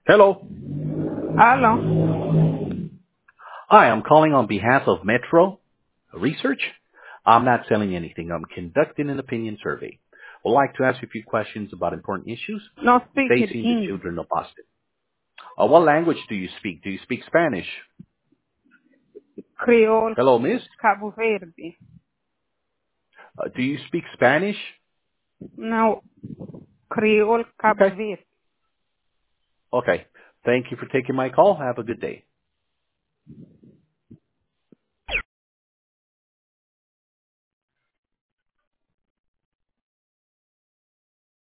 Hello. Hello. Hi, I'm calling on behalf of Metro Research. I'm not selling anything. I'm conducting an opinion survey. I'd like to ask you a few questions about important issues No speak it facing the English. children of Boston. What language do you speak? Do you speak Spanish? Creole, Hello, miss. Cabo Verde. Do you speak Spanish? No, Creole, Cabo Okay. Verde. Okay. Thank you for taking my call. Have a good day.